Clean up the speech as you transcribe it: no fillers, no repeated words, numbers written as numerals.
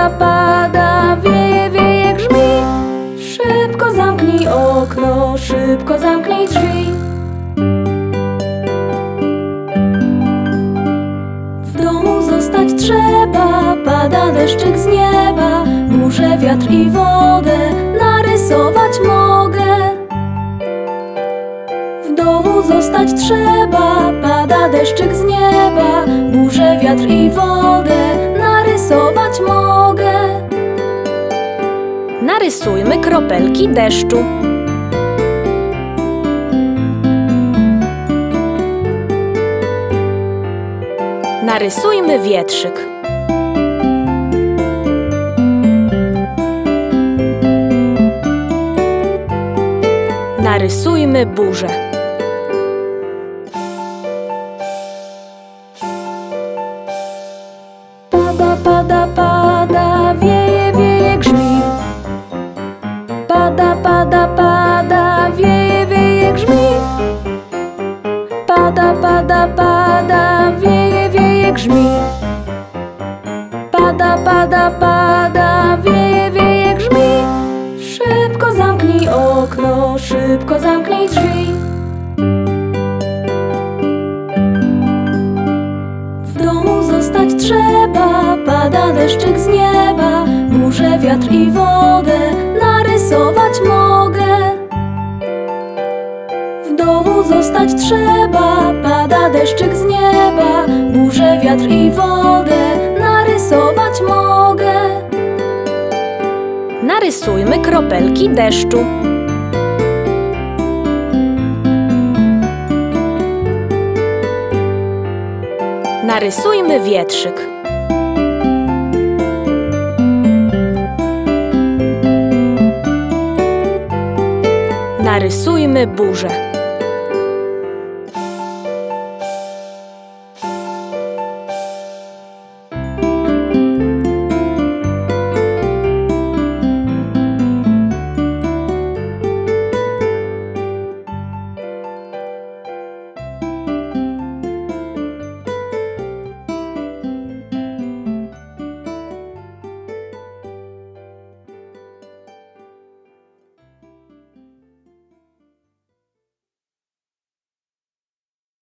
pada, pada, wieje, wieje, grzmi. Szybko zamknij okno, szybko zamknij drzwi. W domu zostać trzeba, pada deszczyk z nieba. Burzę, wiatr i wodę narysować mogę. W domu zostać trzeba, pada deszczyk z nieba. Burzę, wiatr i wodę narysować mogę. Narysujmy kropelki deszczu. Narysujmy wietrzyk. Narysujmy burzę. Pada, pada, pada, wieje, wieje, grzmi. Pada, pada, pada, wieje, wieje, grzmi. Pada, pada, pada, wieje, wieje, grzmi. Pada, pada, pada, wieje, wieje, grzmi. Szybko zamknij okno, szybko zamknij drzwi. W domu zostać trzeba, pada deszczyk z nieba. Burzę, wiatr i wodę narysować mogę. W domu zostać trzeba, pada deszczyk z nieba. Burzę, wiatr i wodę narysować mogę. Narysujmy kropelki deszczu. Narysujmy wietrzyk. Narysujmy burzę.